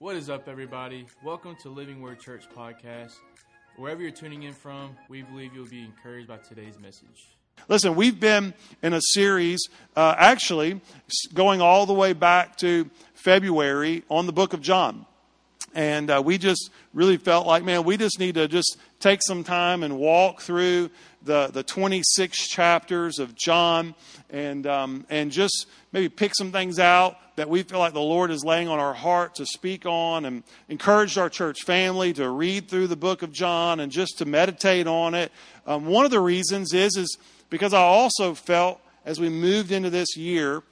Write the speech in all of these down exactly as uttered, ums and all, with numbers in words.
What is up, everybody? Welcome to Living Word Church Podcast. Wherever you're tuning in from, we believe you'll be encouraged by today's message. Listen, we've been in a series, uh, actually, going all the way back to February on the book of John. And uh, we just really felt like, man, we just need to just take some time and walk through the, the twenty-six chapters of John and um, and just maybe pick some things out that we feel like the Lord is laying on our heart to speak on, and encourage our church family to read through the book of John and just to meditate on it. Um, one of the reasons is, is because I also felt as we moved into this year,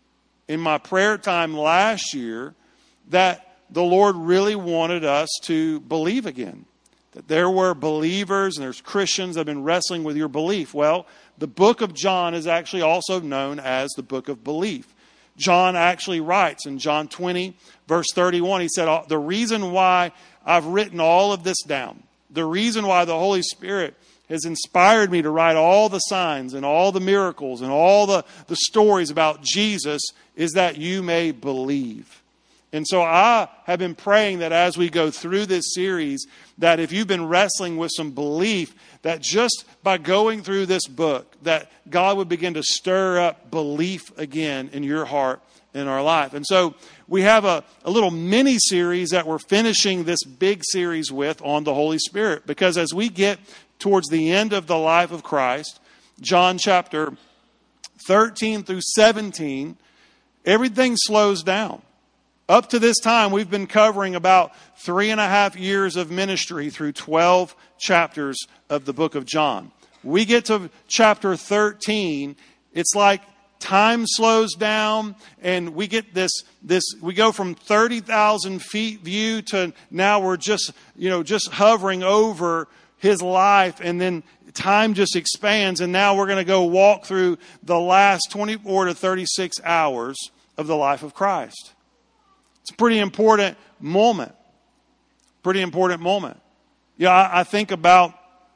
in my prayer time last year, that the Lord really wanted us to believe again. That there were believers and there's Christians that have been wrestling with your belief. Well, the book of John is actually also known as the book of belief. John actually writes in John twenty, verse thirty-one, he said, the reason why I've written all of this down, the reason why the Holy Spirit has inspired me to write all the signs and all the miracles and all the, the stories about Jesus is that you may believe. And so I have been praying that as we go through this series, that if you've been wrestling with some belief, that just by going through this book, that God would begin to stir up belief again in your heart and our life. And so we have a, a little mini series that we're finishing this big series with on the Holy Spirit. Because as we get towards the end of the life of Christ, John chapter thirteen through seventeen, everything slows down. Up to this time, we've been covering about three and a half years of ministry through twelve chapters of the book of John. We get to chapter thirteen, it's like time slows down, and we get this, this we go from thirty thousand feet view to now we're just, you know, just hovering over his life, and then time just expands, and now we're going to go walk through the last twenty-four to thirty-six hours of the life of Christ. It's a pretty important moment. Pretty important moment. Yeah, I, I think about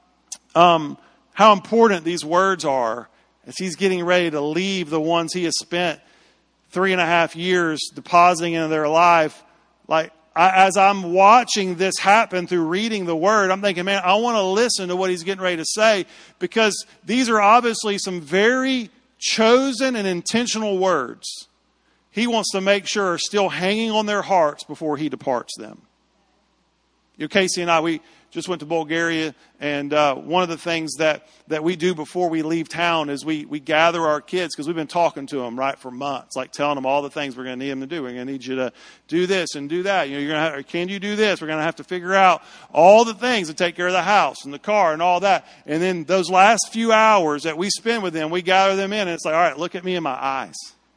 um, how important these words are as he's getting ready to leave the ones he has spent three and a half years depositing into their life. Like, I, as I'm watching this happen through reading the word, I'm thinking, man, I want to listen to what he's getting ready to say, because these are obviously some very chosen and intentional words he wants to make sure are still hanging on their hearts before he departs them. You know, Casey and I, we just went to Bulgaria, and uh, one of the things that, that we do before we leave town is we, we gather our kids, because we've been talking to them, right, for months, like telling them all the things we're going to need them to do. We're going to need you to do this and do that. You know, you're going to have, can you do this? We're going to have to figure out all the things to take care of the house and the car and all that. And then those last few hours that we spend with them, we gather them in, and it's like, all right, look at me in my eyes.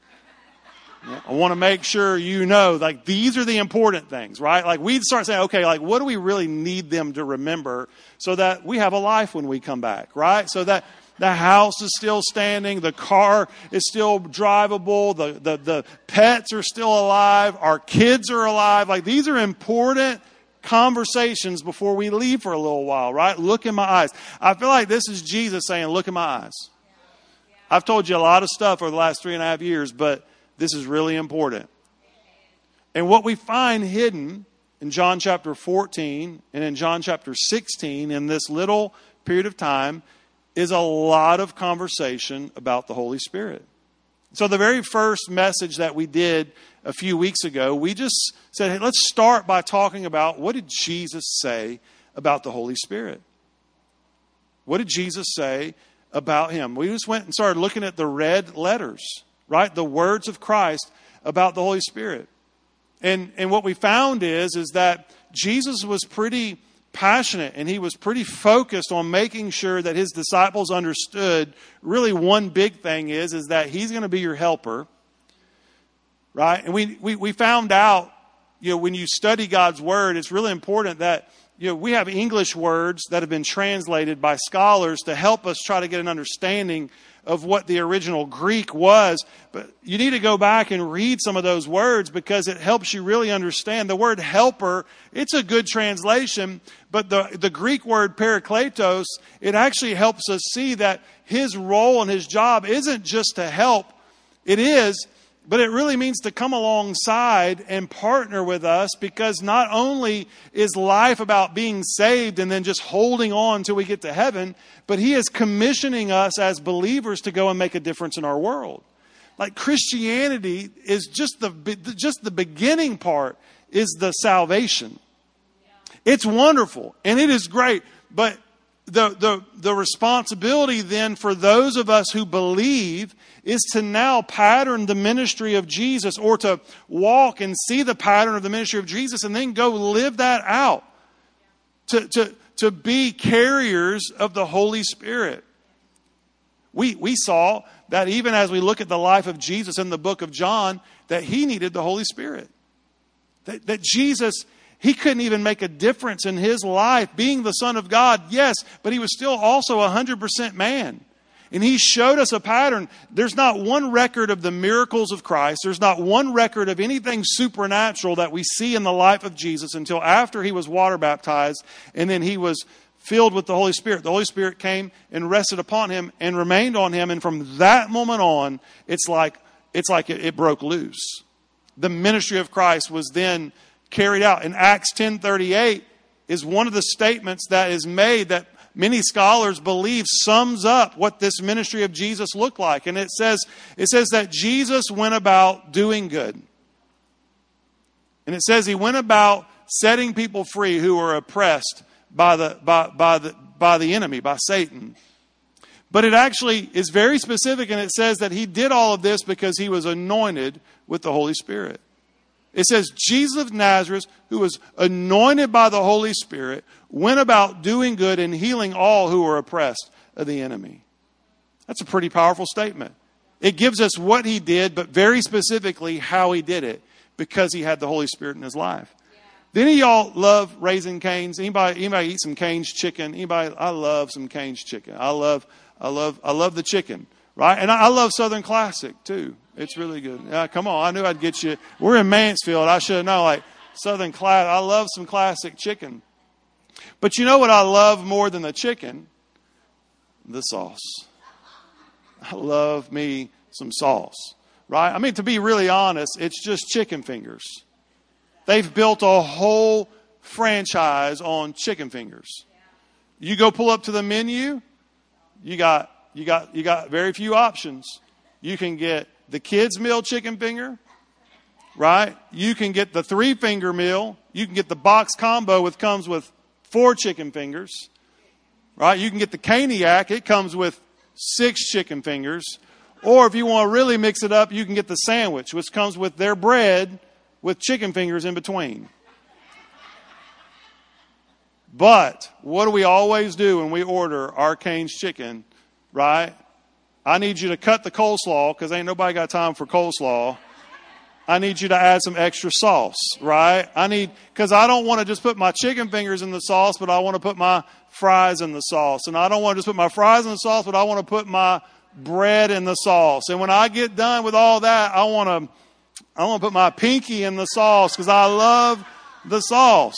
I want to make sure you know, like, these are the important things, right? Like, we start saying, okay, like, what do we really need them to remember so that we have a life when we come back, right? So that the house is still standing, the car is still drivable, the, the, the pets are still alive, our kids are alive. Like, these are important conversations before we leave for a little while, right? Look in my eyes. I feel like this is Jesus saying, look in my eyes. I've told you a lot of stuff over the last three and a half years, but this is really important. And what we find hidden in John chapter fourteen and in John chapter sixteen in this little period of time is a lot of conversation about the Holy Spirit. So the very first message that we did a few weeks ago, we just said, hey, let's start by talking about, what did Jesus say about the Holy Spirit? What did Jesus say about him? We just went and started looking at the red letters, right? The words of Christ about the Holy Spirit. And and what we found is, is that Jesus was pretty passionate, and he was pretty focused on making sure that his disciples understood really one big thing is, is that he's going to be your helper, right? And we, we, we found out, you know, when you study God's word, it's really important that, you know, we have English words that have been translated by scholars to help us try to get an understanding of what the original Greek was. But you need to go back and read some of those words, because it helps you really understand. The word helper, it's a good translation, but the, the Greek word parakletos, it actually helps us see that his role and his job isn't just to help. It is, But it really means to come alongside and partner with us, because not only is life about being saved and then just holding on till we get to heaven, but He is commissioning us as believers to go and make a difference in our world. Like Christianity is just the just the beginning part is the salvation. It's wonderful and it is great, but the the the responsibility then for those of us who believe is to now pattern the ministry of Jesus, or to walk and see the pattern of the ministry of Jesus and then go live that out. To, to, to be carriers of the Holy Spirit. We, we saw that even as we look at the life of Jesus in the book of John, that He needed the Holy Spirit. That, that Jesus, He couldn't even make a difference in His life, being the Son of God, yes, but He was still also one hundred percent man. And He showed us a pattern. There's not one record of the miracles of Christ. There's not one record of anything supernatural that we see in the life of Jesus until after He was water baptized and then He was filled with the Holy Spirit. The Holy Spirit came and rested upon Him and remained on Him. And from that moment on, it's like, it's like it, it broke loose. The ministry of Christ was then carried out. In Acts ten thirty-eight is one of the statements that is made that many scholars believe sums up what this ministry of Jesus looked like. And it says, it says that Jesus went about doing good. And it says He went about setting people free who were oppressed by the, by, by the, by the enemy, by Satan. But it actually is very specific, and it says that He did all of this because He was anointed with the Holy Spirit. It says Jesus of Nazareth, who was anointed by the Holy Spirit, went about doing good and healing all who were oppressed of the enemy. That's a pretty powerful statement. It gives us what He did, but very specifically how He did it, because He had the Holy Spirit in His life. Do any of y'all love Raising Cane's? Anybody, anybody eat some Cane's chicken? Anybody? I love some Cane's chicken. I love, I love, I love the chicken, right? And I, I love Southern Classic too. It's really good. Yeah, come on. I knew I'd get you. We're in Mansfield. I should have known, like Southern Classic. I love some classic chicken. But you know what I love more than the chicken? The sauce. I love me some sauce, right? I mean, to be really honest, it's just chicken fingers. They've built a whole franchise on chicken fingers. You go pull up to the menu, you got, you got, you got very few options. You can get the kids' meal chicken finger, right? You can get the three finger meal. You can get the box combo, which comes with four chicken fingers, right? You can get the Caniac. It comes with six chicken fingers. Or if you want to really mix it up, you can get the sandwich, which comes with their bread with chicken fingers in between. But what do we always do when we order our Cane's chicken, right? I need you to cut the coleslaw, because ain't nobody got time for coleslaw. I need you to add some extra sauce, right? I need, because I don't want to just put my chicken fingers in the sauce, but I want to put my fries in the sauce. And I don't want to just put my fries in the sauce, but I want to put my bread in the sauce. And when I get done with all that, I want to, I want to put my pinky in the sauce, because I love the sauce.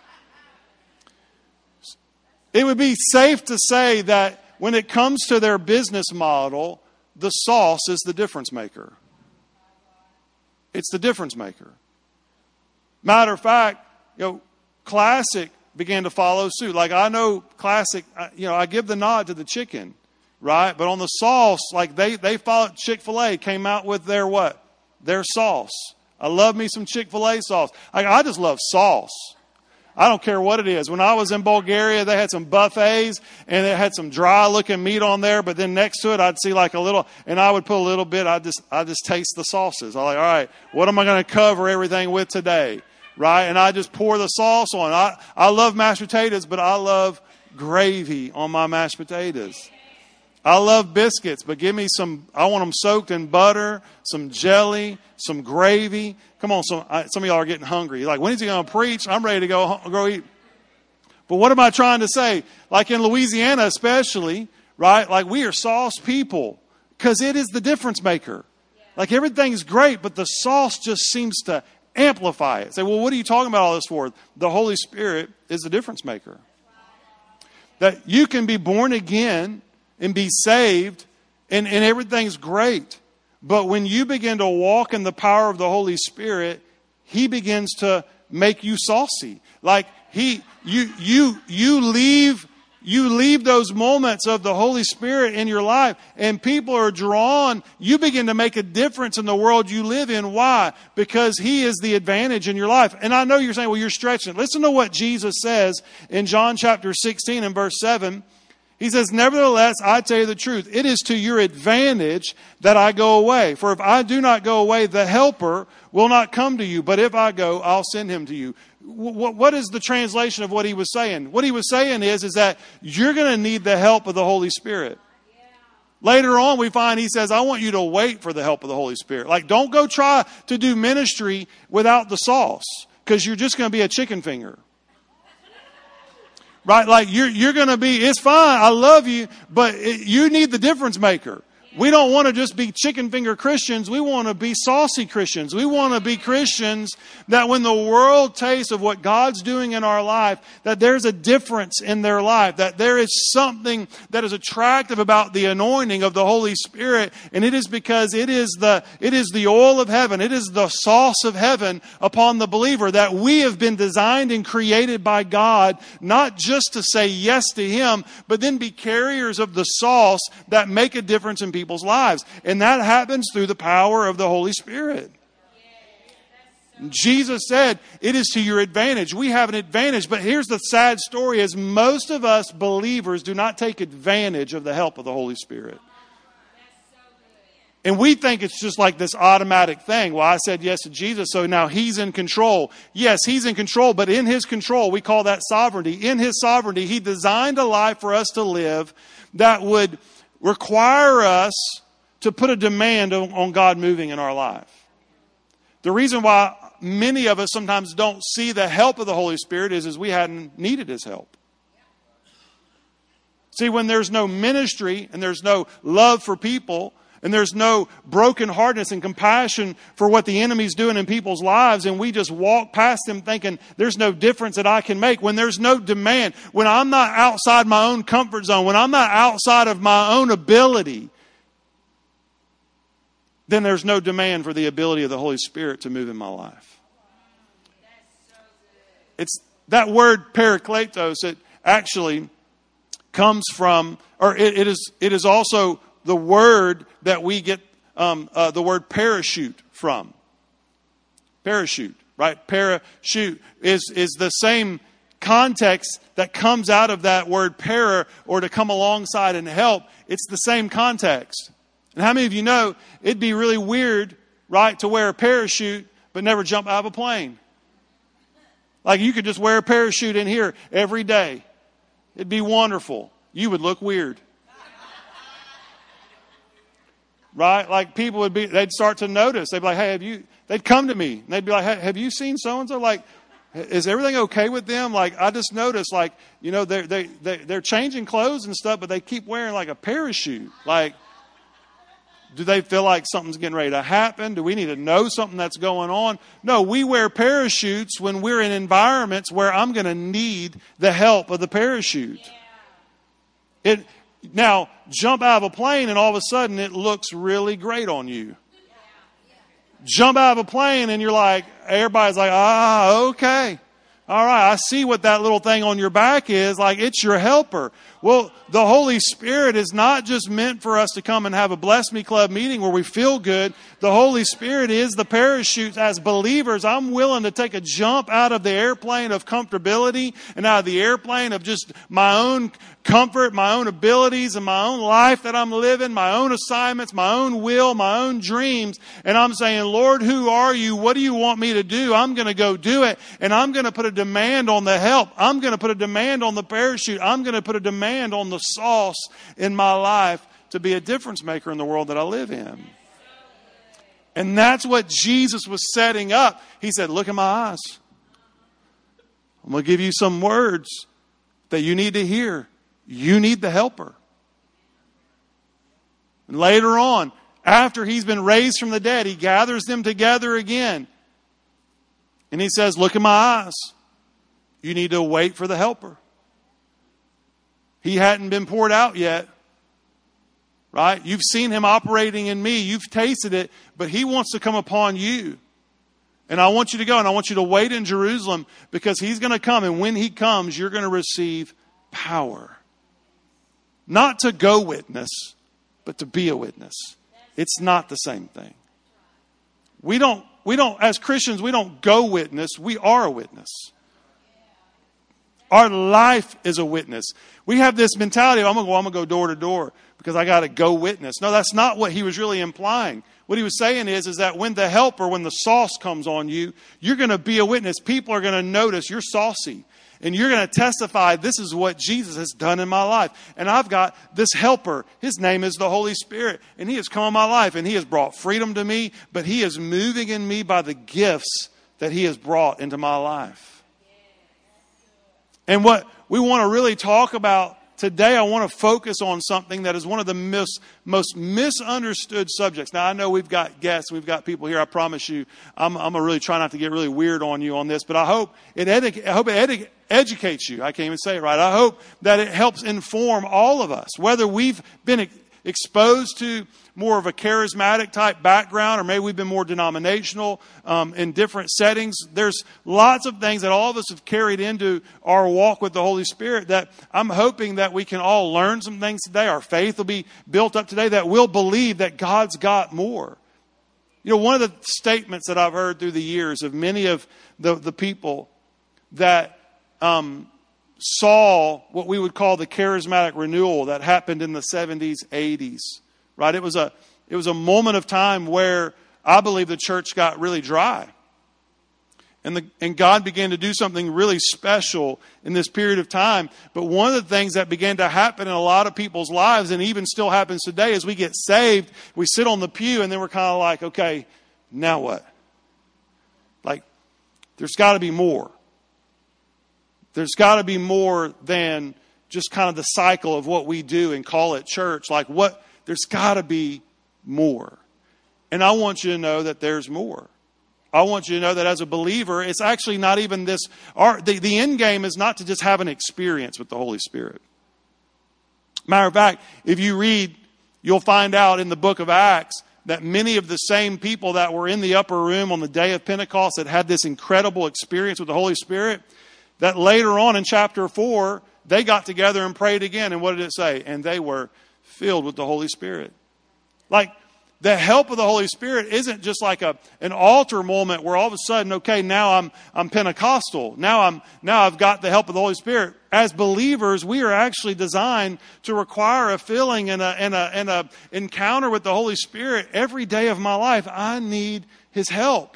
It would be safe to say that when it comes to their business model, the sauce is the difference maker. It's the difference maker. Matter of fact, you know, Classic began to follow suit. Like, I know Classic, you know, I give the nod to the chicken, right? But on the sauce, like they, they followed, Chick-fil-A came out with their what? Their sauce. I love me some Chick-fil-A sauce. Like, I just love sauce. I don't care what it is. When I was in Bulgaria, they had some buffets and it had some dry looking meat on there, but then next to it, I'd see like a little, and I would put a little bit, I just, I just taste the sauces. I'm like, all right, what am I going to cover everything with today? Right? And I just pour the sauce on. I, I love mashed potatoes, but I love gravy on my mashed potatoes. I love biscuits, but give me some, I want them soaked in butter, some jelly, some gravy. Come on, some, I, some of y'all are getting hungry. You're like, when is he going to preach? I'm ready to go, go eat. But what am I trying to say? Like in Louisiana especially, right? Like we are sauce people because it is the difference maker. Like everything's great, but the sauce just seems to amplify it. Say, well, what are you talking about all this for? The Holy Spirit is the difference maker. That you can be born again and be saved and, and everything's great. But when you begin to walk in the power of the Holy Spirit, He begins to make you saucy. Like he, you, you, you leave, you leave those moments of the Holy Spirit in your life, and people are drawn. You begin to make a difference in the world you live in. Why? Because He is the advantage in your life. And I know you're saying, well, you're stretching. Listen to what Jesus says in John chapter sixteen and verse seven. He says, nevertheless, I tell you the truth. It is to your advantage that I go away. For if I do not go away, the Helper will not come to you. But if I go, I'll send Him to you. What is the translation of what He was saying? What He was saying is, is that you're going to need the help of the Holy Spirit. Later on, we find He says, I want you to wait for the help of the Holy Spirit. Like, don't go try to do ministry without the sauce, because you're just going to be a chicken finger. Right? Like you're, you're going to be, it's fine. I love you, but it, you need the difference maker. We don't want to just be chicken finger Christians. We want to be saucy Christians. We want to be Christians that when the world tastes of what God's doing in our life, that there's a difference in their life, that there is something that is attractive about the anointing of the Holy Spirit. And it is because it is the, it is the oil of heaven. It is the sauce of heaven upon the believer, that we have been designed and created by God, not just to say yes to Him, but then be carriers of the sauce that make a difference in people's lives. And that happens through the power of the Holy Spirit. Jesus said, it is to your advantage. We have an advantage. But here's the sad story, is most of us believers do not take advantage of the help of the Holy Spirit. And we think it's just like this automatic thing. Well, I said yes to Jesus, so now He's in control. Yes, He's in control, but in His control, we call that sovereignty. In His sovereignty, He designed a life for us to live that would require us to put a demand on, on God moving in our life. The reason why many of us sometimes don't see the help of the Holy Spirit is, is we hadn't needed His help. See, when there's no ministry and there's no love for people and there's no brokenheartedness and compassion for what the enemy's doing in people's lives, and we just walk past them thinking there's no difference that I can make, when there's no demand, when I'm not outside my own comfort zone, when I'm not outside of my own ability, then there's no demand for the ability of the Holy Spirit to move in my life. It's that word parakletos, it actually comes from, or it, it is it is also the word that we get um, uh, the word parachute from. Parachute, right? Parachute is, is the same context that comes out of that word para, or to come alongside and help. It's the same context. And how many of you know it'd be really weird, right, to wear a parachute but never jump out of a plane? Like you could just wear a parachute in here every day. It'd be wonderful. You would look weird. Right? Like people would be, they'd start to notice. They'd be like, hey, have you, they'd come to me. And they'd be like, hey, have you seen so-and-so? Like, is everything okay with them? Like, I just noticed, like, you know, they're, they, they, they're changing clothes and stuff, but they keep wearing like a parachute. Like, do they feel like something's getting ready to happen? Do we need to know something that's going on? No, we wear parachutes when we're in environments where I'm going to need the help of the parachute. It, now, jump out of a plane and all of a sudden it looks really great on you. Jump out of a plane and you're like, everybody's like, ah, okay. All right, I see what that little thing on your back is. Like, it's your helper. Well, the Holy Spirit is not just meant for us to come and have a Bless Me Club meeting where we feel good. The Holy Spirit is the parachute. As believers, I'm willing to take a jump out of the airplane of comfortability and out of the airplane of just my own comfort, my own abilities, and my own life that I'm living, my own assignments, my own will, my own dreams. And I'm saying, Lord, who are you? What do you want me to do? I'm going to go do it. And I'm going to put a demand on the help. I'm going to put a demand on the parachute. I'm going to put a demand on the sauce in my life to be a difference maker in the world that I live in. And that's what Jesus was setting up. He said, look at my eyes. I'm going to give you some words that you need to hear. You need the helper. And later on, after he's been raised from the dead, he gathers them together again. And he says, look at my eyes. You need to wait for the helper. He hadn't been poured out yet. right? You've seen him operating in me. You've tasted it, but he wants to come upon you. And I want you to go, and I want you to wait in Jerusalem because he's going to come. And when he comes, you're going to receive power. Not to go witness, but to be a witness. It's not the same thing. We don't, we don't, as Christians, we don't go witness. We are a witness. Our life is a witness. We have this mentality of, I'm going to go, I'm going to go door to door because I got to go witness. No, that's not what he was really implying. What he was saying is, is that when the helper, when the sauce comes on you, you're going to be a witness. People are going to notice you're saucy. And you're going to testify, this is what Jesus has done in my life. And I've got this helper. His name is the Holy Spirit. And he has come in my life. And he has brought freedom to me. But he is moving in me by the gifts that he has brought into my life. And what we want to really talk about today, I want to focus on something that is one of the mis- most misunderstood subjects. Now, I know we've got guests, we've got people here. I promise you, I'm, I'm going to really try not to get really weird on you on this, but I hope it, edu- I hope it edu- educates you. I can't even say it right. I hope that it helps inform all of us, whether we've been ex- exposed to more of a charismatic type background, or maybe we've been more denominational um, in different settings. There's lots of things that all of us have carried into our walk with the Holy Spirit that I'm hoping that we can all learn some things today. Our faith will be built up today, that we'll believe that God's got more. You know, one of the statements that I've heard through the years of many of the, the people that um, saw what we would call the charismatic renewal that happened in the seventies, eighties. Right? It was a it was a moment of time where I believe the church got really dry. And the and God began to do something really special in this period of time. But one of the things that began to happen in a lot of people's lives, and even still happens today, is we get saved, we sit on the pew, and then we're kind of like, okay, now what? Like, there's got to be more. There's got to be more than just kind of the cycle of what we do and call it church. Like, what? There's got to be more. And I want you to know that there's more. I want you to know that as a believer, it's actually not even this. Our, the, the end game is not to just have an experience with the Holy Spirit. Matter of fact, if you read, you'll find out in the book of Acts that many of the same people that were in the upper room on the day of Pentecost that had this incredible experience with the Holy Spirit, that later on in chapter four, they got together and prayed again. And what did it say? And they were filled with the Holy Spirit. Like, the help of the Holy Spirit isn't just like a an altar moment where all of a sudden, okay, now I'm I'm Pentecostal. Now I'm now I've got the help of the Holy Spirit. As believers, we are actually designed to require a filling and a and a and a encounter with the Holy Spirit every day of my life. I need His help.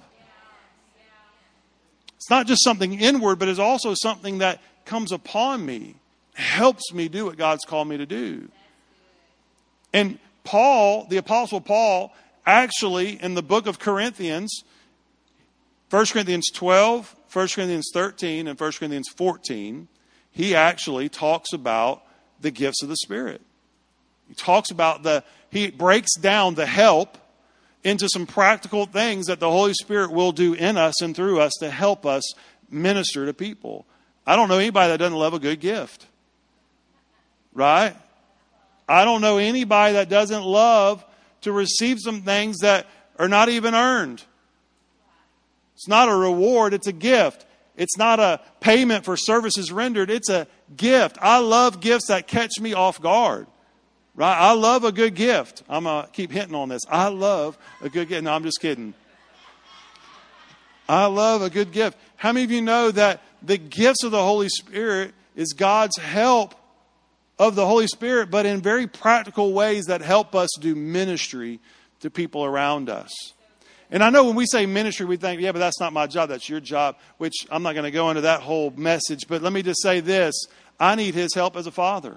It's not just something inward, but it's also something that comes upon me, helps me do what God's called me to do. And Paul, the Apostle Paul, actually in the book of Corinthians, First Corinthians twelve, First Corinthians thirteen, and First Corinthians fourteen, he actually talks about the gifts of the Spirit. He talks about the, he breaks down the help into some practical things that the Holy Spirit will do in us and through us to help us minister to people. I don't know anybody that doesn't love a good gift. Right? I don't know anybody that doesn't love to receive some things that are not even earned. It's not a reward, it's a gift. It's not a payment for services rendered, it's a gift. I love gifts that catch me off guard. Right? I love a good gift. I'm going to keep hinting on this. I love a good gift. No, I'm just kidding. I love a good gift. How many of you know that the gifts of the Holy Spirit is God's help of the Holy Spirit, but in very practical ways that help us do ministry to people around us? And I know when we say ministry, we think, yeah, but that's not my job. That's your job, which I'm not going to go into that whole message. But let me just say this. I need His help as a father.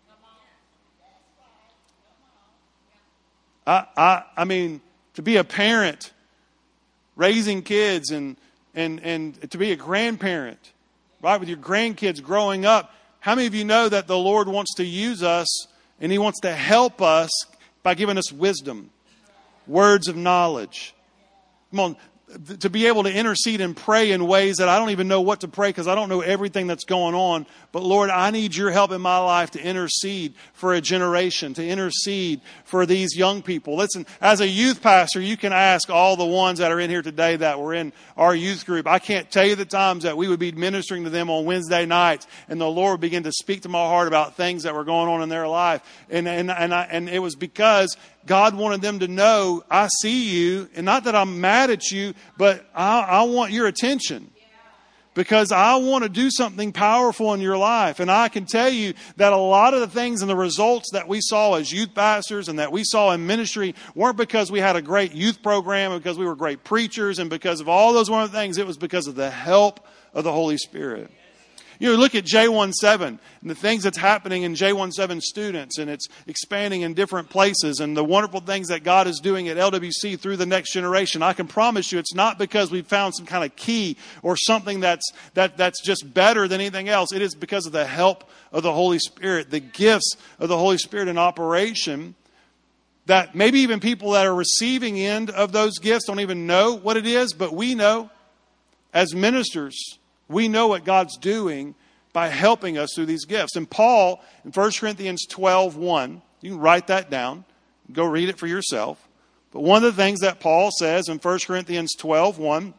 I, I, I mean, to be a parent, raising kids, and, and, and to be a grandparent, right, with your grandkids growing up. How many of you know that the Lord wants to use us and He wants to help us by giving us wisdom, words of knowledge? Come on, to be able to intercede and pray in ways that I don't even know what to pray because I don't know everything that's going on. But Lord, I need your help in my life to intercede for a generation, to intercede for these young people. Listen, as a youth pastor, you can ask all the ones that are in here today that were in our youth group. I can't tell you the times that we would be ministering to them on Wednesday nights and the Lord would begin to speak to my heart about things that were going on in their life. And, and, and, I, and it was because God wanted them to know, I see you, and not that I'm mad at you, but I, I want your attention. Because I want to do something powerful in your life. And I can tell you that a lot of the things and the results that we saw as youth pastors and that we saw in ministry weren't because we had a great youth program and because we were great preachers and because of all those one things. It was because of the help of the Holy Spirit. You know, look at J seventeen and the things that's happening in J seventeen students, and it's expanding in different places, and the wonderful things that God is doing at L W C through the next generation. I can promise you it's not because we've found some kind of key or something that's that that's just better than anything else. It is because of the help of the Holy Spirit, the gifts of the Holy Spirit in operation, that maybe even people that are receiving end of those gifts don't even know what it is, but we know as ministers. We know what God's doing by helping us through these gifts. And Paul, in First Corinthians twelve one, you can write that down. Go read it for yourself. But one of the things that Paul says in First Corinthians twelve one,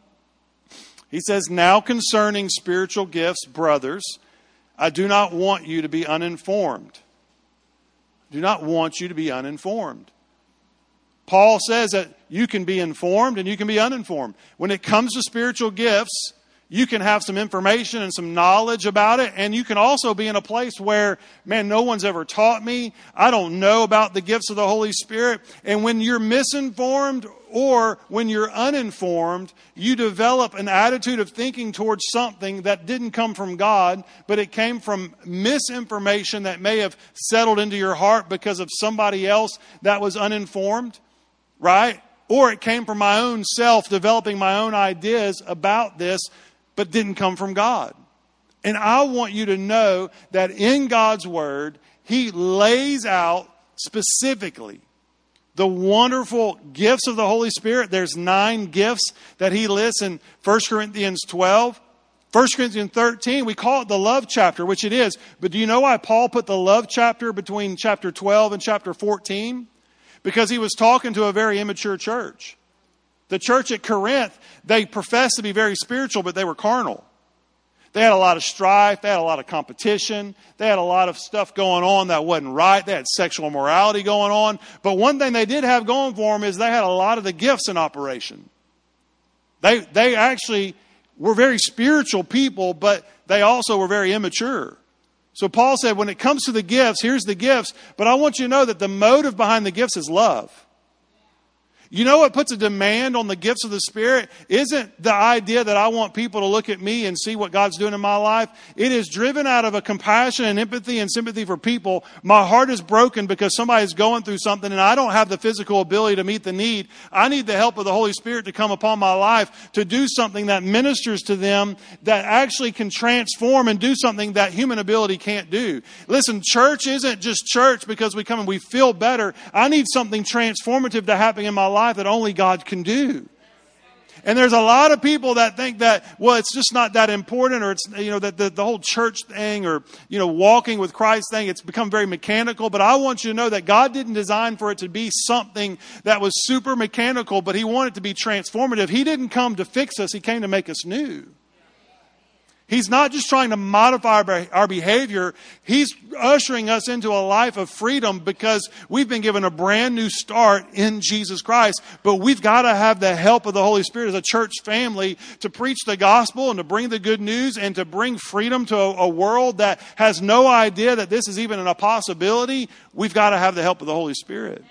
he says, now concerning spiritual gifts, brothers, I do not want you to be uninformed. I do not want you to be uninformed. Paul says that you can be informed and you can be uninformed. When it comes to spiritual gifts, you can have some information and some knowledge about it. And you can also be in a place where, man, no one's ever taught me. I don't know about the gifts of the Holy Spirit. And when you're misinformed or when you're uninformed, you develop an attitude of thinking towards something that didn't come from God, but it came from misinformation that may have settled into your heart because of somebody else that was uninformed, right? Or it came from my own self developing my own ideas about this, but didn't come from God. And I want you to know that in God's Word, He lays out specifically the wonderful gifts of the Holy Spirit. There's nine gifts that He lists in First Corinthians twelve. First Corinthians thirteen, we call it the love chapter, which it is. But do you know why Paul put the love chapter between chapter twelve and chapter fourteen? Because he was talking to a very immature church. The church at Corinth, they professed to be very spiritual, but they were carnal. They had a lot of strife. They had a lot of competition. They had a lot of stuff going on that wasn't right. They had sexual immorality going on. But one thing they did have going for them is they had a lot of the gifts in operation. They, they actually were very spiritual people, but they also were very immature. So Paul said, when it comes to the gifts, here's the gifts. But I want you to know that the motive behind the gifts is love. You know what puts a demand on the gifts of the Spirit? Isn't the idea that I want people to look at me and see what God's doing in my life. It is driven out of a compassion and empathy and sympathy for people. My heart is broken because somebody's going through something and I don't have the physical ability to meet the need. I need the help of the Holy Spirit to come upon my life to do something that ministers to them, that actually can transform and do something that human ability can't do. Listen, church isn't just church because we come and we feel better. I need something transformative to happen in my life that only God can do. And there's a lot of people that think that, well, it's just not that important, or it's, you know, that the, the whole church thing, or, you know, walking with Christ thing, it's become very mechanical. But I want you to know that God didn't design for it to be something that was super mechanical, but He wanted it to be transformative. He didn't come to fix us. He came to make us new. He's not just trying to modify our behavior. He's ushering us into a life of freedom because we've been given a brand new start in Jesus Christ. But we've got to have the help of the Holy Spirit as a church family to preach the gospel and to bring the good news and to bring freedom to a, a world that has no idea that this is even a possibility. We've got to have the help of the Holy Spirit.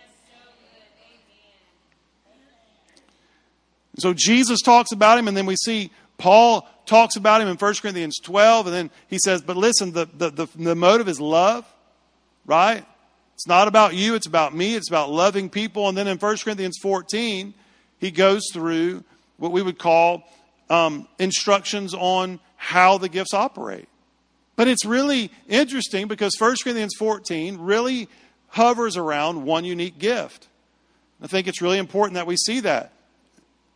So Jesus talks about Him, and then we see Paul talks about Him in First Corinthians twelve, and then he says, but listen, the, the, the, the motive is love, right? It's not about you, it's about me, it's about loving people. And then in First Corinthians fourteen, he goes through what we would call um, instructions on how the gifts operate. But it's really interesting because First Corinthians fourteen really hovers around one unique gift. I think it's really important that we see that.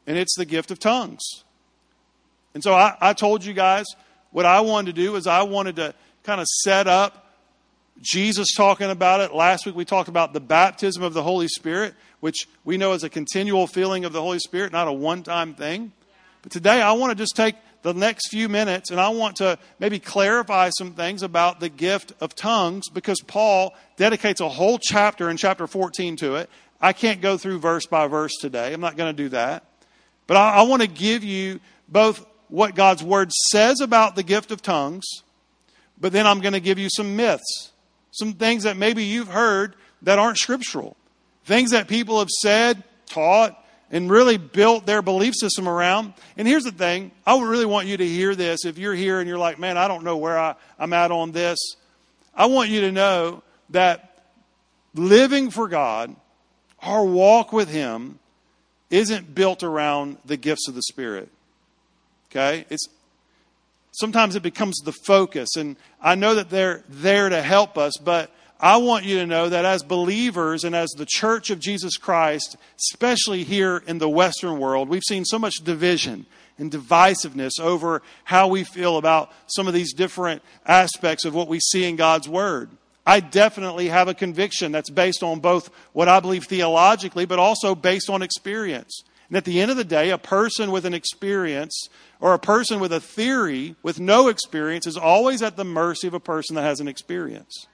and it's the gift of tongues. And so I, I told you guys what I wanted to do is I wanted to kind of set up Jesus talking about it. Last week we talked about the baptism of the Holy Spirit, which we know is a continual feeling of the Holy Spirit, not a one-time thing. But today I want to just take the next few minutes and I want to maybe clarify some things about the gift of tongues, because Paul dedicates a whole chapter in chapter fourteen to it. I can't go through verse by verse today. I'm not going to do that. But I, I want to give you both what God's Word says about the gift of tongues, but then I'm going to give you some myths, some things that maybe you've heard that aren't scriptural, things that people have said, taught, and really built their belief system around. And here's the thing. I would really want you to hear this. If you're here and you're like, man, I don't know where I, I'm at on this. I want you to know that living for God, our walk with Him, isn't built around the gifts of the Spirit. Okay? It's sometimes it becomes the focus. And I know that they're there to help us, but I want you to know that as believers and as the Church of Jesus Christ, especially here in the Western world, we've seen so much division and divisiveness over how we feel about some of these different aspects of what we see in God's Word. I definitely have a conviction that's based on both what I believe theologically, but also based on experience. And at the end of the day, a person with an experience or a person with a theory with no experience is always at the mercy of a person that has an experience.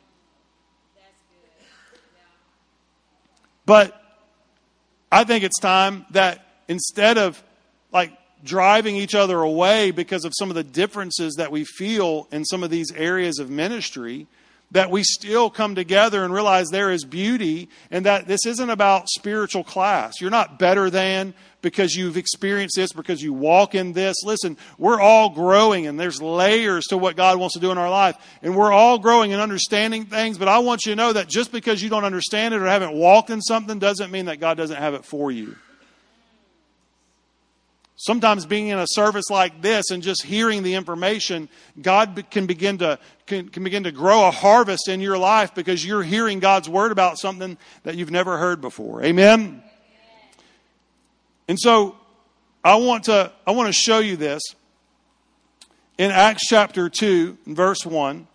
But I think it's time that instead of like driving each other away because of some of the differences that we feel in some of these areas of ministry, that we still come together and realize there is beauty and that this isn't about spiritual class. You're not better than because you've experienced this, because you walk in this. Listen, we're all growing and there's layers to what God wants to do in our life. And we're all growing and understanding things. But I want you to know that just because you don't understand it or haven't walked in something doesn't mean that God doesn't have it for you. Sometimes being in a service like this and just hearing the information, God can begin to can, can begin to grow a harvest in your life because you're hearing God's Word about something that you've never heard before. Amen? And so I want to I want to show you this. In Acts chapter two, verse one,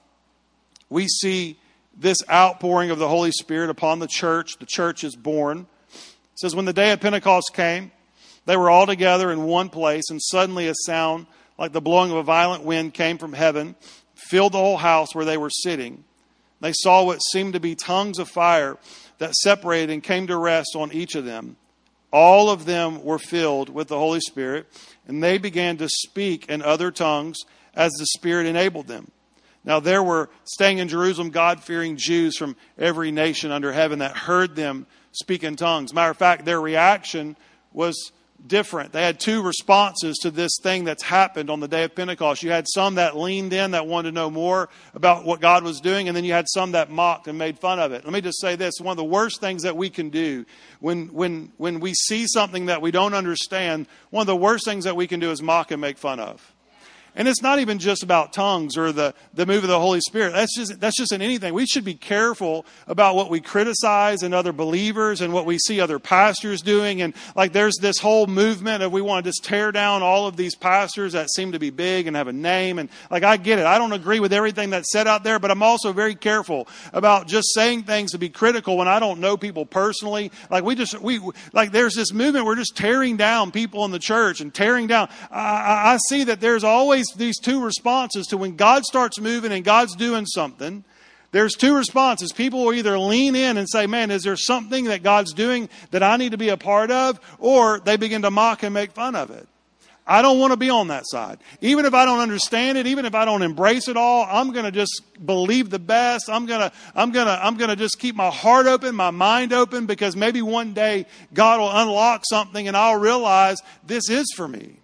we see this outpouring of the Holy Spirit upon the church. The church is born. It says, when the day of Pentecost came, they were all together in one place, and suddenly a sound like the blowing of a violent wind came from heaven, filled the whole house where they were sitting. They saw what seemed to be tongues of fire that separated and came to rest on each of them. All of them were filled with the Holy Spirit, and they began to speak in other tongues as the Spirit enabled them. Now there were staying in Jerusalem God-fearing Jews from every nation under heaven that heard them speak in tongues. Matter of fact, their reaction was different. They had two responses to this thing that's happened on the day of Pentecost. You had some that leaned in, that wanted to know more about what God was doing, and then you had some that mocked and made fun of it. Let me just say this. One of the worst things that we can do when when when we see something that we don't understand, one of the worst things that we can do is mock and make fun of. And it's not even just about tongues or the, the move of the Holy Spirit. That's just that's just in anything. We should be careful about what we criticize in other believers and what we see other pastors doing. And like there's this whole movement of we want to just tear down all of these pastors that seem to be big and have a name. And like I get it. I don't agree with everything that's said out there, but I'm also very careful about just saying things to be critical when I don't know people personally. Like we just we like there's this movement. We're just tearing down people in the church and tearing down. I, I, I see that there's always these two responses to when God starts moving and God's doing something. There's two responses. People will either lean in and say, man, is there something that God's doing that I need to be a part of? Or they begin to mock and make fun of it. I don't want to be on that side. Even if I don't understand it, even if I don't embrace it all, I'm going to just believe the best. I'm going to, I'm going to, I'm going to just keep my heart open, my mind open, because maybe one day God will unlock something and I'll realize this is for me.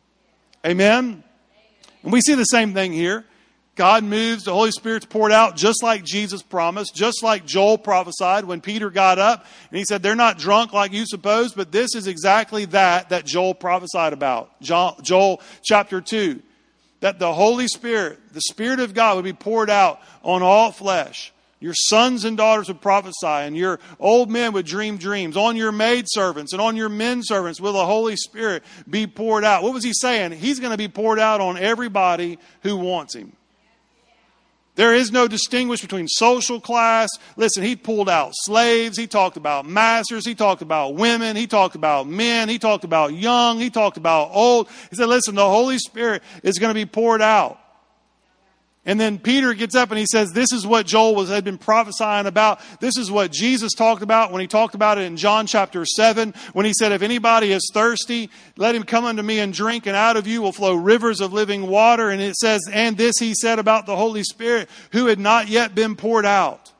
Amen. And we see the same thing here. God moves, the Holy Spirit's poured out just like Jesus promised, just like Joel prophesied when Peter got up and he said, they're not drunk like you suppose, but this is exactly that that Joel prophesied about. Joel chapter two, that the Holy Spirit, the Spirit of God would be poured out on all flesh. Your sons and daughters would prophesy, and your old men would dream dreams. On your maidservants and on your men servants will the Holy Spirit be poured out. What was he saying? He's going to be poured out on everybody who wants him. There is no distinguish between social class. Listen, he pulled out slaves. He talked about masters. He talked about women. He talked about men. He talked about young. He talked about old. He said, listen, the Holy Spirit is going to be poured out. And then Peter gets up and he says, this is what Joel was, had been prophesying about. This is what Jesus talked about when he talked about it in John chapter seven. When he said, if anybody is thirsty, let him come unto me and drink, and out of you will flow rivers of living water. And it says, and this he said about the Holy Spirit, who had not yet been poured out.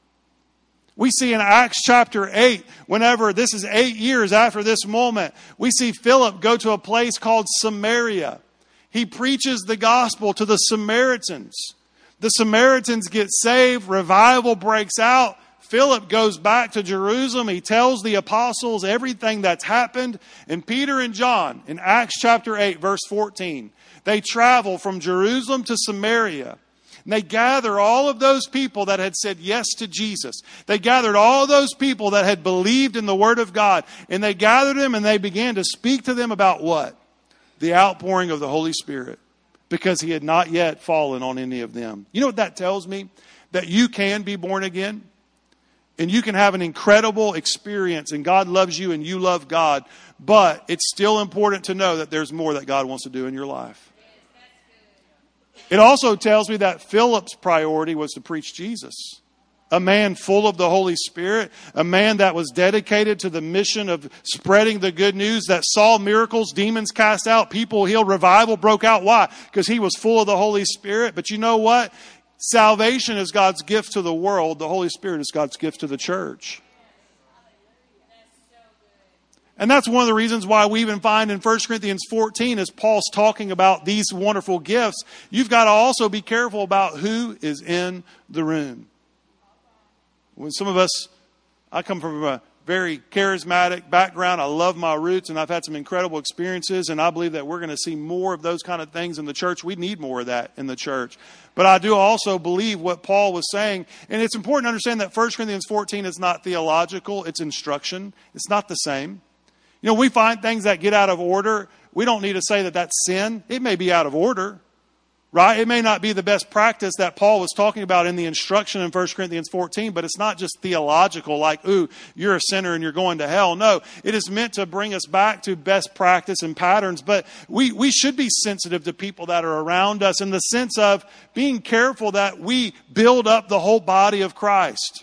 We see in Acts chapter eight, whenever, this is eight years after this moment, we see Philip go to a place called Samaria. He preaches the gospel to the Samaritans. The Samaritans get saved. Revival breaks out. Philip goes back to Jerusalem. He tells the apostles everything that's happened. And Peter and John, in Acts chapter eight, verse fourteen, they travel from Jerusalem to Samaria. And they gather all of those people that had said yes to Jesus. They gathered all those people that had believed in the Word of God. And they gathered them and they began to speak to them about what? The outpouring of the Holy Spirit, because he had not yet fallen on any of them. You know what that tells me? That you can be born again and you can have an incredible experience, and God loves you and you love God, but it's still important to know that there's more that God wants to do in your life. It also tells me that Philip's priority was to preach Jesus. A man full of the Holy Spirit, a man that was dedicated to the mission of spreading the good news, that saw miracles, demons cast out, people healed, revival broke out. Why? Because he was full of the Holy Spirit. But you know what? Salvation is God's gift to the world. The Holy Spirit is God's gift to the church. And that's one of the reasons why we even find in First Corinthians fourteen, as Paul's talking about these wonderful gifts, you've got to also be careful about who is in the room. When some of us, I come from a very charismatic background. I love my roots, and I've had some incredible experiences, and I believe that we're going to see more of those kind of things in the church. We need more of that in the church. But I do also believe what Paul was saying, and it's important to understand that First Corinthians fourteen is not theological. It's instruction. It's not the same. You know, we find things that get out of order. We don't need to say that that's sin. It may be out of order. Right? It may not be the best practice that Paul was talking about in the instruction in First Corinthians fourteen, but it's not just theological, like, ooh, you're a sinner and you're going to hell. No, it is meant to bring us back to best practice and patterns. But we, we should be sensitive to people that are around us in the sense of being careful that we build up the whole body of Christ.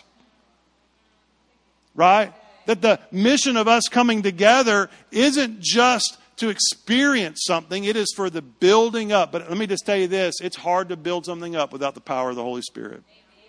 Right? That the mission of us coming together isn't just to experience something, it is for the building up. But let me just tell you this, it's hard to build something up without the power of the Holy Spirit.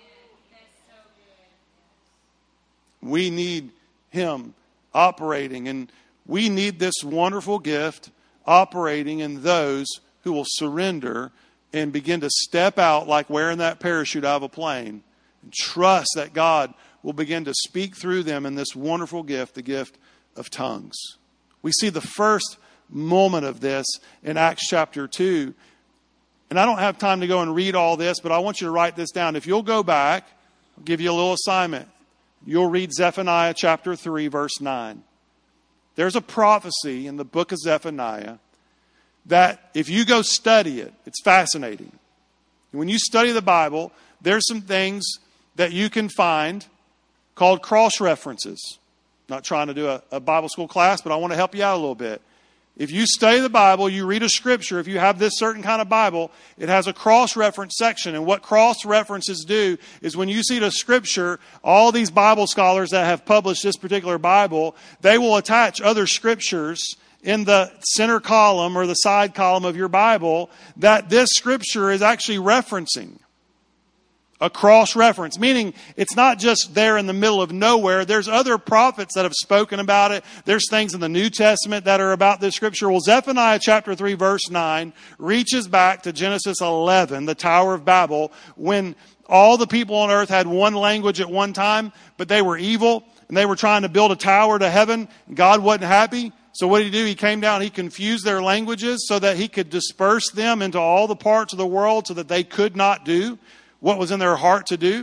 We need Him operating, and we need this wonderful gift operating in those who will surrender and begin to step out like wearing that parachute out of a plane and trust that God will begin to speak through them in this wonderful gift, the gift of tongues. We see the first moment of this in Acts chapter two. And I don't have time to go and read all this, but I want you to write this down. If you'll go back, I'll give you a little assignment. You'll read Zephaniah chapter three, verse nine. There's a prophecy in the book of Zephaniah that if you go study it, it's fascinating. When you study the Bible, there's some things that you can find called cross-references. Not trying to do a, a Bible school class, but I want to help you out a little bit. If you study the Bible, you read a scripture, if you have this certain kind of Bible, it has a cross-reference section. And what cross-references do is when you see the scripture, all these Bible scholars that have published this particular Bible, they will attach other scriptures in the center column or the side column of your Bible that this scripture is actually referencing. A cross-reference, meaning it's not just there in the middle of nowhere. There's other prophets that have spoken about it. There's things in the New Testament that are about this scripture. Well, Zephaniah chapter three, verse nine reaches back to Genesis eleven, the Tower of Babel, when all the people on earth had one language at one time, but they were evil and they were trying to build a tower to heaven. God wasn't happy. So what did he do? He came down, he confused their languages so that he could disperse them into all the parts of the world so that they could not do what was in their heart to do.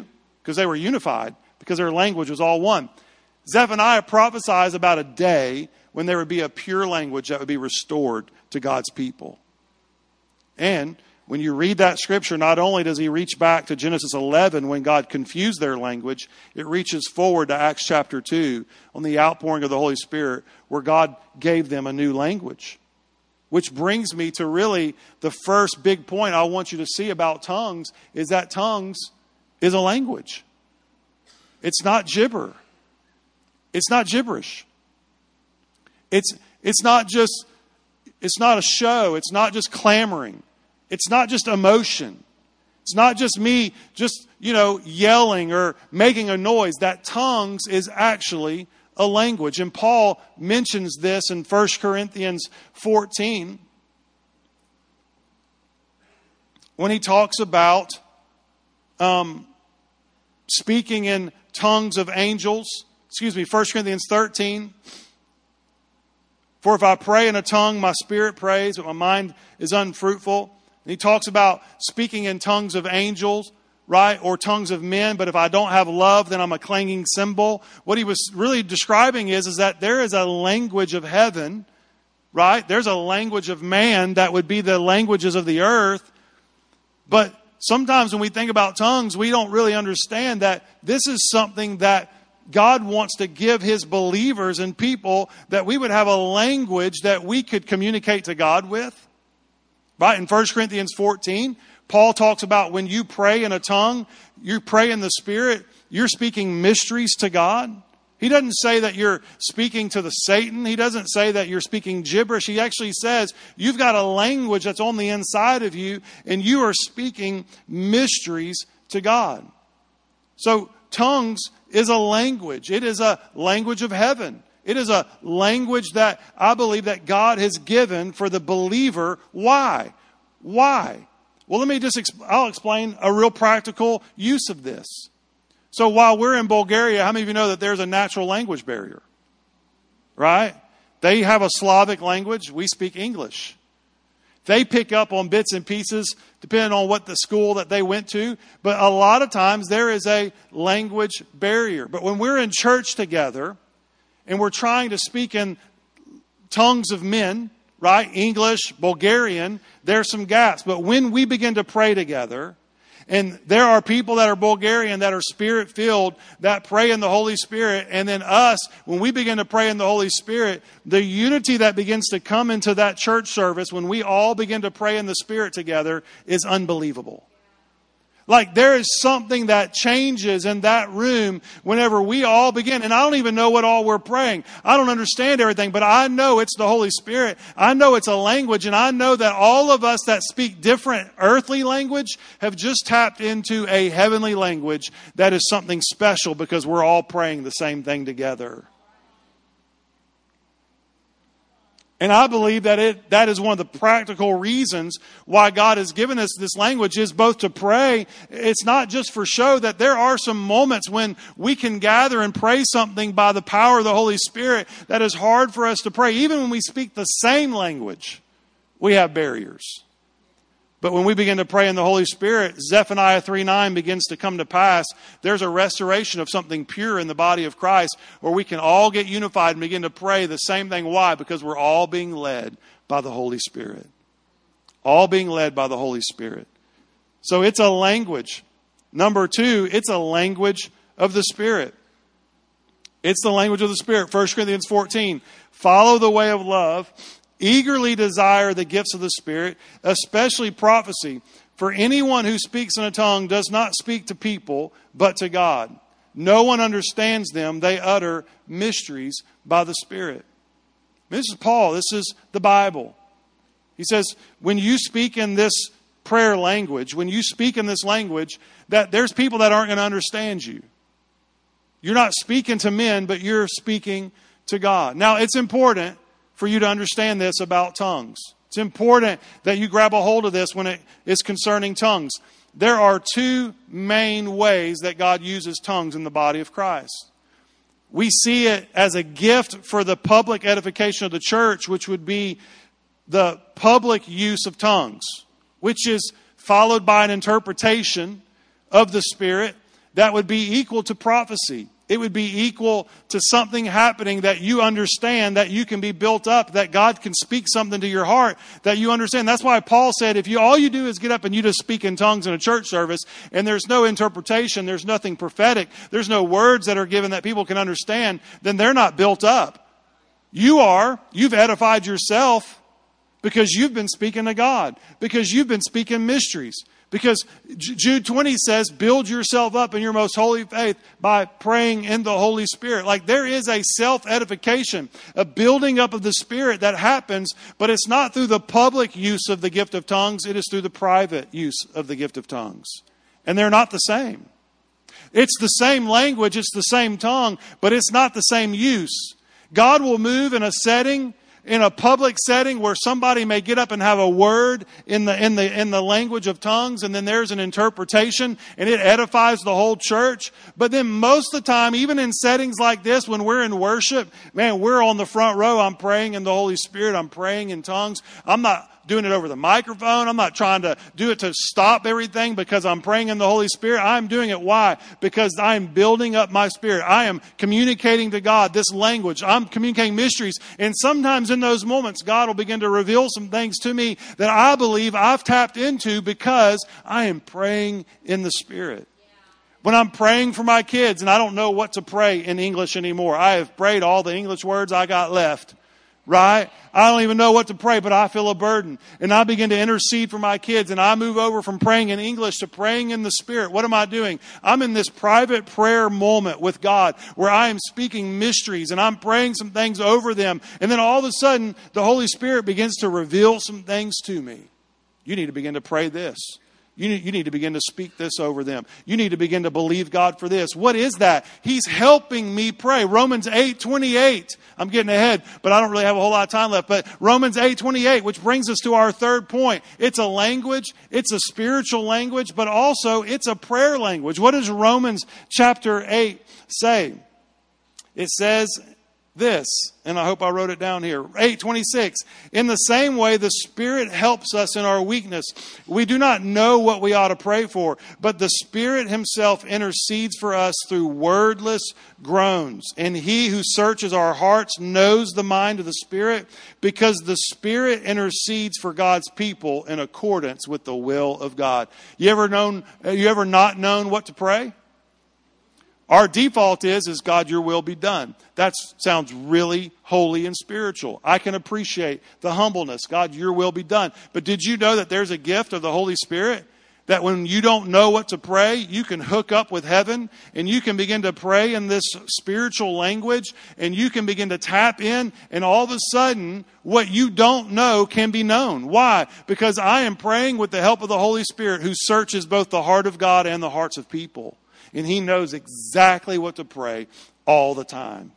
because they were unified, because their language was all one. Zephaniah prophesies about a day when there would be a pure language that would be restored to God's people. And when you read that scripture, not only does he reach back to Genesis eleven when God confused their language, it reaches forward to Acts chapter two on the outpouring of the Holy Spirit where God gave them a new language. Which brings me to really the first big point I want you to see about tongues is that tongues is a language. It's not gibber. It's not gibberish. It's, it's not just, it's not a show. It's not just clamoring. It's not just emotion. It's not just me just, you know, yelling or making a noise. That tongues is actually a language. And Paul mentions this in First Corinthians fourteen when he talks about um, speaking in tongues of angels. Excuse me, First Corinthians thirteen. For if I pray in a tongue, my spirit prays, but my mind is unfruitful. And he talks about speaking in tongues of angels, right? Or tongues of men. But if I don't have love, then I'm a clanging cymbal. What he was really describing is, is that there is a language of heaven, right? There's a language of man that would be the languages of the earth. But sometimes when we think about tongues, we don't really understand that this is something that God wants to give His believers and people, that we would have a language that we could communicate to God with. Right? In First Corinthians fourteen, Paul talks about when you pray in a tongue, you pray in the Spirit, you're speaking mysteries to God. He doesn't say that you're speaking to the Satan. He doesn't say that you're speaking gibberish. He actually says you've got a language that's on the inside of you and you are speaking mysteries to God. So tongues is a language. It is a language of heaven. It is a language that I believe that God has given for the believer. Why? Why? Well, let me just, exp- I'll explain a real practical use of this. So while we're in Bulgaria, how many of you know that there's a natural language barrier? Right? They have a Slavic language. We speak English. They pick up on bits and pieces depending on what the school that they went to. But a lot of times there is a language barrier. But when we're in church together and we're trying to speak in tongues of men, right? English, Bulgarian, there's some gaps. But when we begin to pray together, and there are people that are Bulgarian that are Spirit-filled that pray in the Holy Spirit. And then us, when we begin to pray in the Holy Spirit, the unity that begins to come into that church service when we all begin to pray in the Spirit together is unbelievable. Like there is something that changes in that room whenever we all begin. And I don't even know what all we're praying. I don't understand everything, but I know it's the Holy Spirit. I know it's a language, and I know that all of us that speak different earthly language have just tapped into a heavenly language that is something special because we're all praying the same thing together. And I believe that it that is one of the practical reasons why God has given us this language is both to pray. It's not just for show, that there are some moments when we can gather and pray something by the power of the Holy Spirit that is hard for us to pray. Even when we speak the same language, we have barriers. But when we begin to pray in the Holy Spirit, Zephaniah three nine begins to come to pass. There's a restoration of something pure in the body of Christ where we can all get unified and begin to pray the same thing. Why? Because we're all being led by the Holy Spirit. All being led by the Holy Spirit. So it's a language. Number two, it's a language of the Spirit. It's the language of the Spirit. First Corinthians fourteen. Follow the way of love. Eagerly desire the gifts of the Spirit, especially prophecy. For anyone who speaks in a tongue does not speak to people, but to God. No one understands them. They utter mysteries by the Spirit. This is Paul. This is the Bible. He says, when you speak in this prayer language, when you speak in this language, that there's people that aren't going to understand you. You're not speaking to men, but you're speaking to God. Now, it's important for you to understand this about tongues. It's important that you grab a hold of this when it is concerning tongues. There are two main ways that God uses tongues in the body of Christ. We see it as a gift for the public edification of the church, which would be the public use of tongues, which is followed by an interpretation of the Spirit. that would be equal to prophecy. It would be equal to something happening that you understand, that you can be built up, that God can speak something to your heart that you understand. That's why Paul said, if you all you do is get up and you just speak in tongues in a church service, and there's no interpretation, there's nothing prophetic, there's no words that are given that people can understand, then they're not built up. You are. You've edified yourself because you've been speaking to God, because you've been speaking mysteries. Because Jude twenty says, build yourself up in your most holy faith by praying in the Holy Spirit. Like there is a self-edification, a building up of the Spirit that happens, but it's not through the public use of the gift of tongues. It is through the private use of the gift of tongues. And they're not the same. It's the same language, it's the same tongue, but it's not the same use. God will move in a setting, in a public setting where somebody may get up and have a word in the in the in the language of tongues, and then there's an interpretation and it edifies the whole church. But then most of the time, even in settings like this, when we're in worship, man, we're on the front row. I'm praying in the Holy Spirit. I'm praying in tongues. I'm not doing it over the microphone. I'm not trying to do it to stop everything because I'm praying in the Holy Spirit. I'm doing it. Why? Because I'm building up my spirit. I am communicating to God this language. I'm communicating mysteries. And sometimes in those moments, God will begin to reveal some things to me that I believe I've tapped into because I am praying in the Spirit. When I'm praying for my kids and I don't know what to pray in English anymore, I have prayed all the English words I got left. Right? I don't even know what to pray, but I feel a burden. And I begin to intercede for my kids. And I move over from praying in English to praying in the Spirit. What am I doing? I'm in this private prayer moment with God where I am speaking mysteries and I'm praying some things over them. And then all of a sudden, the Holy Spirit begins to reveal some things to me. You need to begin to pray this. You need, you need to begin to speak this over them. You need to begin to believe God for this. What is that? He's helping me pray. Romans eight twenty-eight. I'm getting ahead, but I don't really have a whole lot of time left. But Romans eight twenty-eight, which brings us to our third point. It's a language. It's a spiritual language, but also it's a prayer language. What does Romans chapter eight say? It says this, and I hope I wrote it down here. eight twenty-six. In the same way, the Spirit helps us in our weakness. We do not know what we ought to pray for, but the Spirit Himself intercedes for us through wordless groans. And He who searches our hearts knows the mind of the Spirit, because the Spirit intercedes for God's people in accordance with the will of God. You ever known? You ever not known what to pray? Our default is, is God, your will be done. That sounds really holy and spiritual. I can appreciate the humbleness. God, your will be done. But did you know that there's a gift of the Holy Spirit? That when you don't know what to pray, you can hook up with heaven and you can begin to pray in this spiritual language and you can begin to tap in, and all of a sudden what you don't know can be known. Why? Because I am praying with the help of the Holy Spirit, who searches both the heart of God and the hearts of people. And He knows exactly what to pray all the time.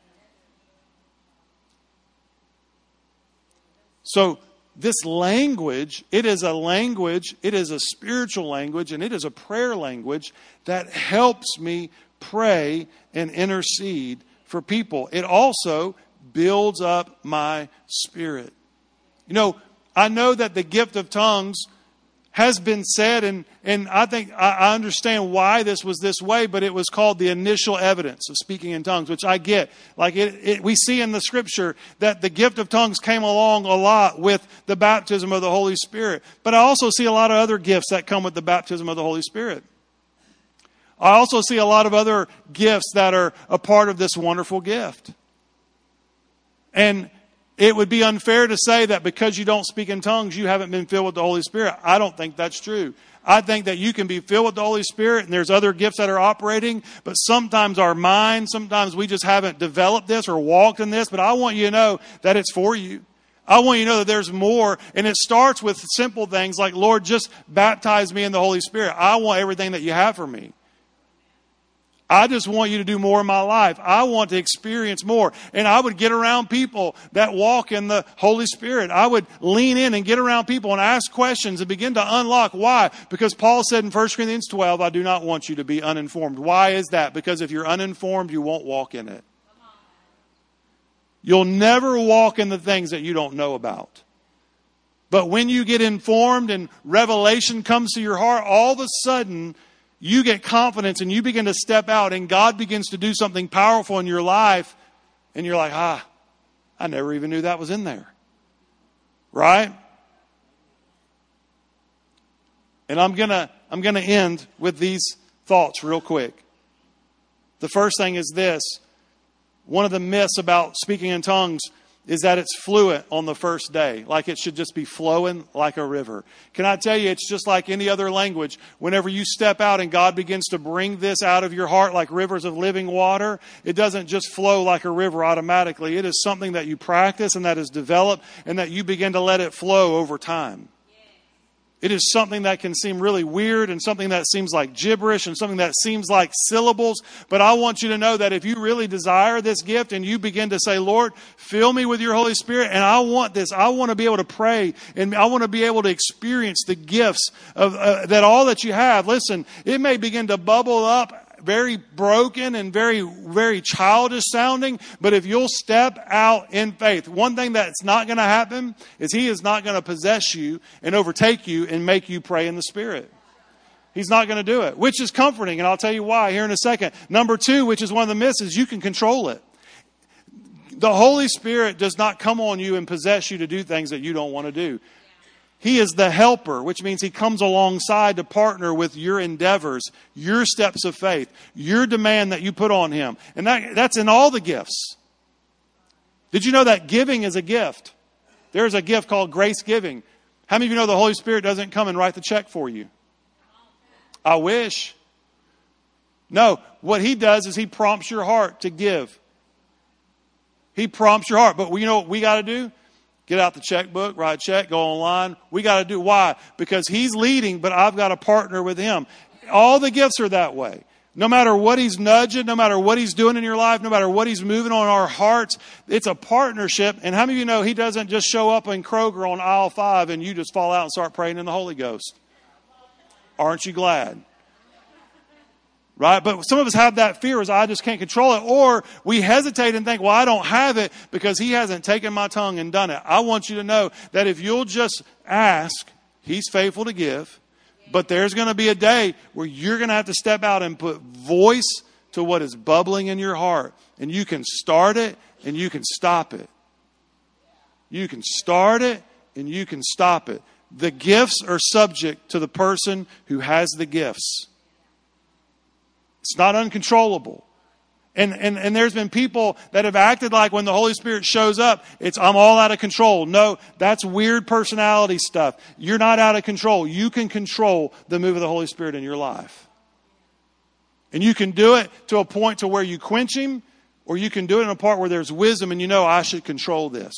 So this language, it is a language, it is a spiritual language, and it is a prayer language that helps me pray and intercede for people. It also builds up my spirit. You know, I know that the gift of tongues has been said, and, and I think I, I understand why this was this way, but it was called the initial evidence of speaking in tongues, which I get. Like it, it, we see in the Scripture that the gift of tongues came along a lot with the baptism of the Holy Spirit. But I also see a lot of other gifts that come with the baptism of the Holy Spirit. I also see a lot of other gifts that are a part of this wonderful gift. And it would be unfair to say that because you don't speak in tongues, you haven't been filled with the Holy Spirit. I don't think that's true. I think that you can be filled with the Holy Spirit and there's other gifts that are operating, but sometimes our mind, sometimes we just haven't developed this or walked in this. But I want you to know that it's for you. I want you to know that there's more, and it starts with simple things like, Lord, just baptize me in the Holy Spirit. I want everything that you have for me. I just want you to do more in my life. I want to experience more. And I would get around people that walk in the Holy Spirit. I would lean in and get around people and ask questions and begin to unlock. Why? Because Paul said in First Corinthians twelve, I do not want you to be uninformed. Why is that? Because if you're uninformed, you won't walk in it. You'll never walk in the things that you don't know about. But when you get informed and revelation comes to your heart, all of a sudden you get confidence and you begin to step out and God begins to do something powerful in your life. And you're like, ah, I never even knew that was in there. Right? And I'm going to I'm going to end with these thoughts real quick. The first thing is this. One of the myths about speaking in tongues is that it's fluent on the first day, like it should just be flowing like a river. Can I tell you, it's just like any other language. Whenever you step out and God begins to bring this out of your heart like rivers of living water, it doesn't just flow like a river automatically. It is something that you practice and that is developed and that you begin to let it flow over time. It is something that can seem really weird and something that seems like gibberish and something that seems like syllables. But I want you to know that if you really desire this gift and you begin to say, Lord, fill me with your Holy Spirit, and I want this. I want to be able to pray and I want to be able to experience the gifts of uh, that all that you have. Listen, it may begin to bubble up very broken and very, very childish sounding. But if you'll step out in faith, one thing that's not going to happen is He is not going to possess you and overtake you and make you pray in the Spirit. He's not going to do it, which is comforting. And I'll tell you why here in a second. Number two, which is one of the myths, is you can control it. The Holy Spirit does not come on you and possess you to do things that you don't want to do. He is the helper, which means He comes alongside to partner with your endeavors, your steps of faith, your demand that you put on Him. And that, that's in all the gifts. Did you know that giving is a gift? There's a gift called grace giving. How many of you know the Holy Spirit doesn't come and write the check for you? I wish. No, what He does is He prompts your heart to give. He prompts your heart. But you know what we got to do? Get out the checkbook, write a check, go online. We got to do. Why? Because He's leading, but I've got to partner with Him. All the gifts are that way. No matter what He's nudging, no matter what He's doing in your life, no matter what He's moving on our hearts, it's a partnership. And how many of you know He doesn't just show up in Kroger on aisle five and you just fall out and start praying in the Holy Ghost? Aren't you glad? Right? But some of us have that fear is I just can't control it. Or we hesitate and think, well, I don't have it because He hasn't taken my tongue and done it. I want you to know that if you'll just ask, He's faithful to give. But there's going to be a day where you're going to have to step out and put voice to what is bubbling in your heart. And you can start it and you can stop it. You can start it and you can stop it. The gifts are subject to the person who has the gifts. It's not uncontrollable. And, and, and there's been people that have acted like when the Holy Spirit shows up, it's I'm all out of control. No, that's weird personality stuff. You're not out of control. You can control the move of the Holy Spirit in your life. And you can do it to a point to where you quench Him, or you can do it in a part where there's wisdom and you know I should control this.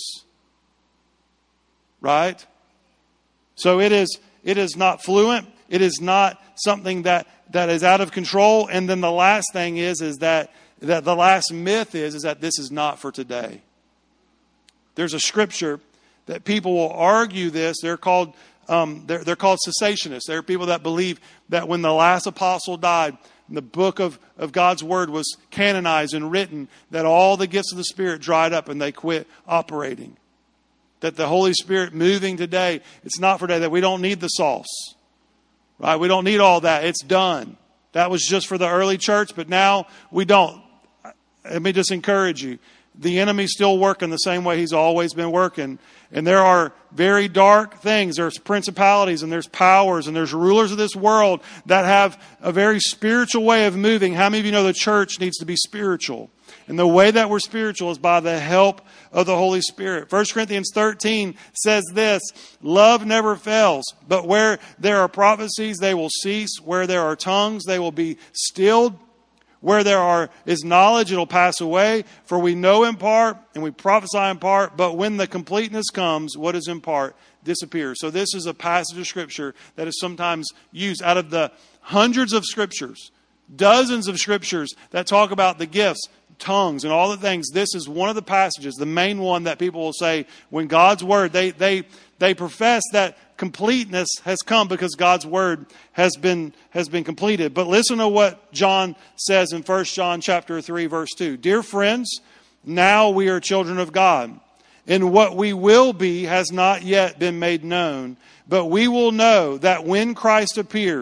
Right? So it is, it is not fluent. It is not something that, that is out of control. And then the last thing is, is that, that the last myth is, is that this is not for today. There's a scripture that people will argue this. They're called, um, they're, they're called cessationists. They're people that believe that when the last apostle died, and the book of, of God's word was canonized and written, that all the gifts of the Spirit dried up and they quit operating. That the Holy Spirit moving today, it's not for today, that we don't need the sauce. Right? We don't need all that. It's done. That was just for the early church, but now we don't. Let me just encourage you. The enemy's still working the same way he's always been working. And there are very dark things. There's principalities and there's powers and there's rulers of this world that have a very spiritual way of moving. How many of you know the church needs to be spiritual? And the way that we're spiritual is by the help of the Holy Spirit. First Corinthians thirteen says this, love never fails, but where there are prophecies, they will cease. Where there are tongues, they will be stilled. Where there are is knowledge, it'll pass away. For we know in part and we prophesy in part, but when the completeness comes, what is in part disappears. So this is a passage of Scripture that is sometimes used out of the hundreds of Scriptures, dozens of Scriptures that talk about the gifts, tongues, and all the things. This is one of the passages, the main one that people will say when God's Word, they they they profess that completeness has come because God's Word has been has been completed. But listen to what John says in First John chapter three, verse two. Dear friends, now we are children of God, and what we will be has not yet been made known. But we will know that when Christ appears,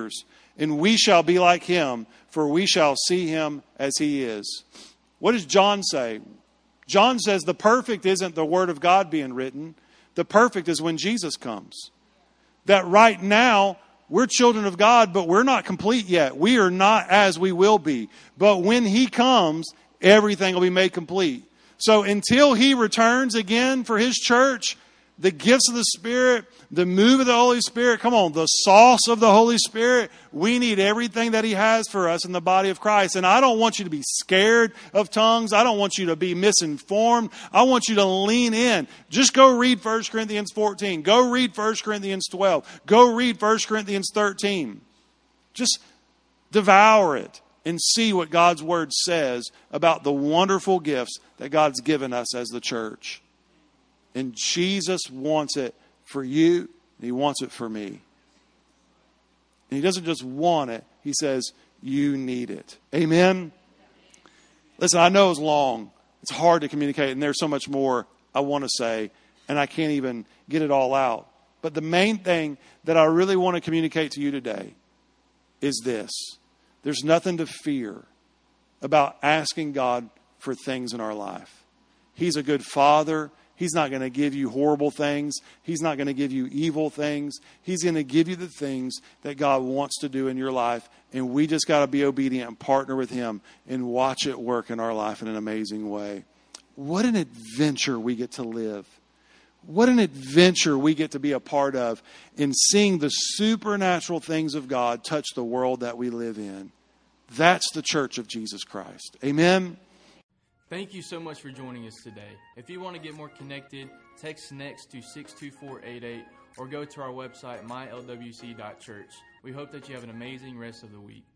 and we shall be like him, for we shall see him as he is. What does John say? John says the perfect isn't the word of God being written. The perfect is when Jesus comes. That right now, we're children of God, but we're not complete yet. We are not as we will be. But when he comes, everything will be made complete. So until he returns again for his church, the gifts of the Spirit, the move of the Holy Spirit, come on, the sauce of the Holy Spirit, we need everything that he has for us in the body of Christ. And I don't want you to be scared of tongues. I don't want you to be misinformed. I want you to lean in. Just go read First Corinthians fourteen. Go read First Corinthians twelve. Go read First Corinthians thirteen. Just devour it and see what God's Word says about the wonderful gifts that God's given us as the church. And Jesus wants it for you, and he wants it for me. And he doesn't just want it, he says, you need it. Amen? Listen, I know it's long. It's hard to communicate, and there's so much more I want to say, and I can't even get it all out. But the main thing that I really want to communicate to you today is this. There's nothing to fear about asking God for things in our life. He's a good father. He's not going to give you horrible things. He's not going to give you evil things. He's going to give you the things that God wants to do in your life. And we just got to be obedient and partner with him and watch it work in our life in an amazing way. What an adventure we get to live. What an adventure we get to be a part of in seeing the supernatural things of God touch the world that we live in. That's the church of Jesus Christ. Amen. Thank you so much for joining us today. If you want to get more connected, text NEXT to six two four eight eight or go to our website, my l w c dot church. We hope that you have an amazing rest of the week.